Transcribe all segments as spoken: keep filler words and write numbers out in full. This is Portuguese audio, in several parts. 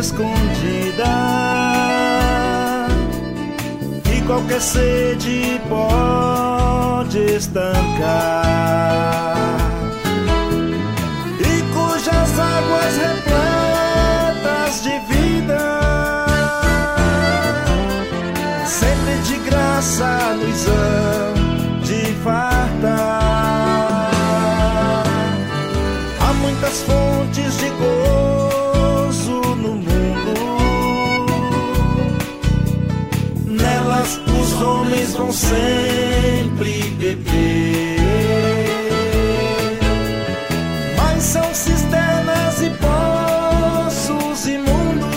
escondida, que qualquer sede pode estancar, e cujas águas repletas de vida sempre de graça nos hão de fartar. Há muitas fontes de gozo no mundo, nelas os homens vão sempre beber, mas são cisternas e poços imundos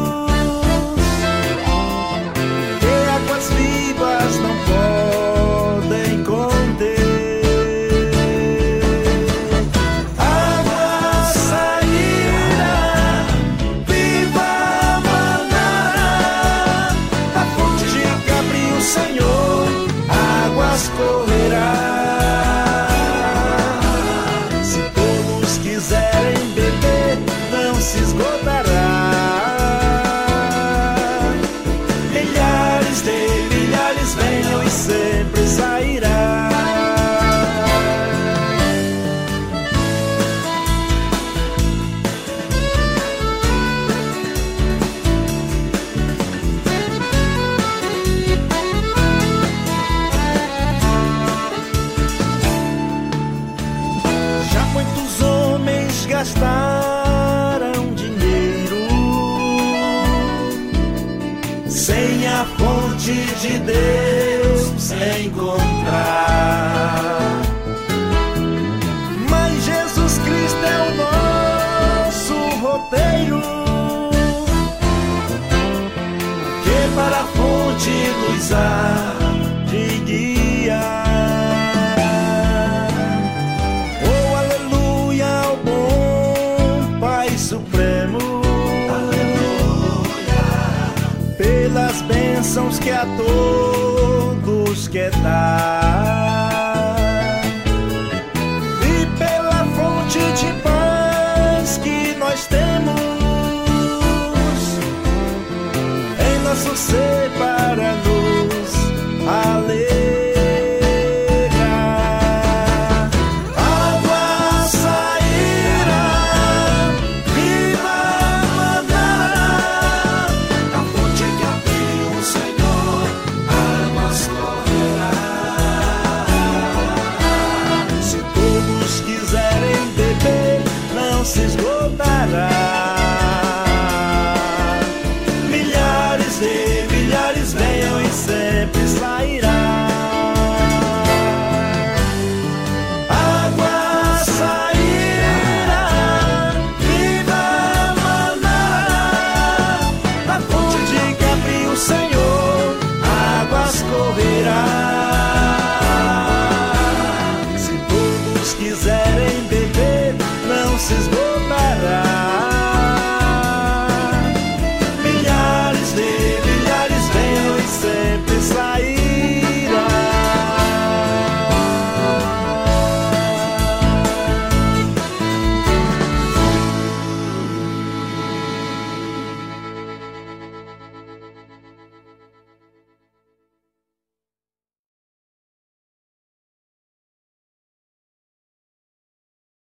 que águas vivas não podem conter. Correrá. Se todos quiserem beber, não se esgotará. Milhares de milhares venham e sempre sairá. Gastaram dinheiro sem a fonte de Deus encontrar, mas Jesus Cristo é o nosso roteiro, que para a fonte nos há de guiar. Supremo, aleluia, pelas bênçãos que a todos quer dar.